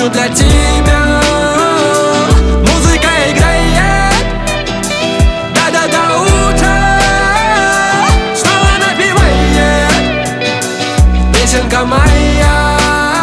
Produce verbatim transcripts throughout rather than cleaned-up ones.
песню для тебя. Музыка играет, да-да до утра. Снова напевает песенка моя.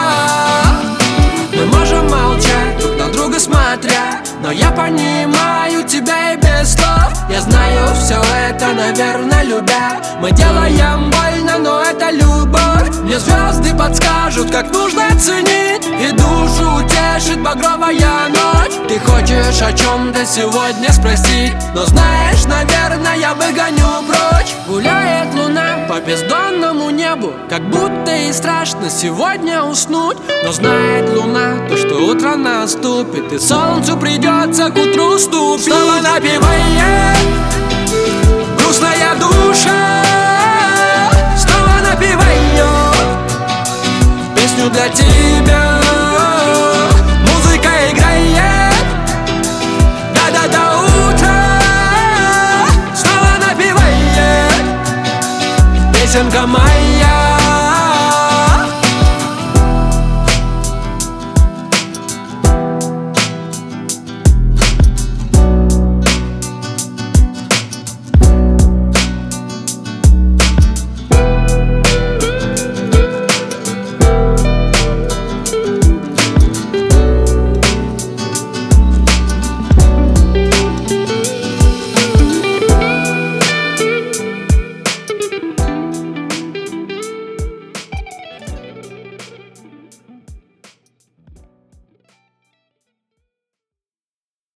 Мы можем молчать, друг на друга смотря, но я понимаю тебя и без слов. Я знаю все это, наверное, любя. Мы делаем больно, но это любовь. Мне звезды подскажут, как нужно ценить, и душу утешит багровая ночь. Ты хочешь о чем-то сегодня спросить, но знаешь, наверное, я выгоню прочь. Гуляет луна по бездонному небу, как будто и страшно сегодня уснуть. Но знает луна то, что утро наступит, и солнцу придется к утру ступить. Снова напевает грустная душа, снова напевает песню для тебя. Музыка играет, да-да до утра. Снова напевает песенка моя.